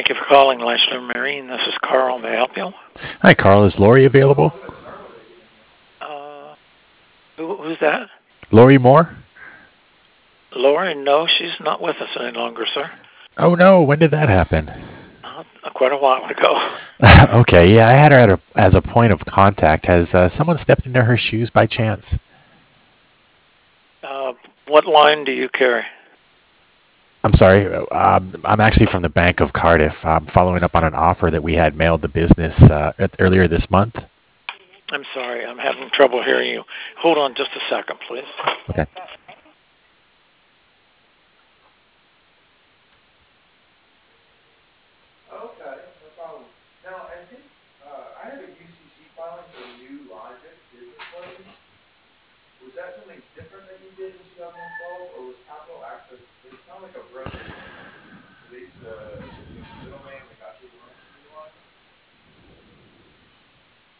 Thank you for calling Leicester Marine. This is Carl. May I help you? Hi, Carl. Is Lori available? Uh, who's that? Lori Moore? Lori? No, she's not with us any longer, sir. Oh no, when did that happen? Quite a while ago. Okay, yeah, I had her as a point of contact. Has someone stepped into her shoes by chance? Uh, what line do you carry? I'm sorry. I'm actually from the Bank of Cardiff. I'm following up on an offer that we had mailed the business earlier this month. I'm sorry, I'm having trouble hearing you. Hold on just a second, please. Okay. Okay, no problem. Now, I think I have a UCC filing for a new Logic business license. Was that something different that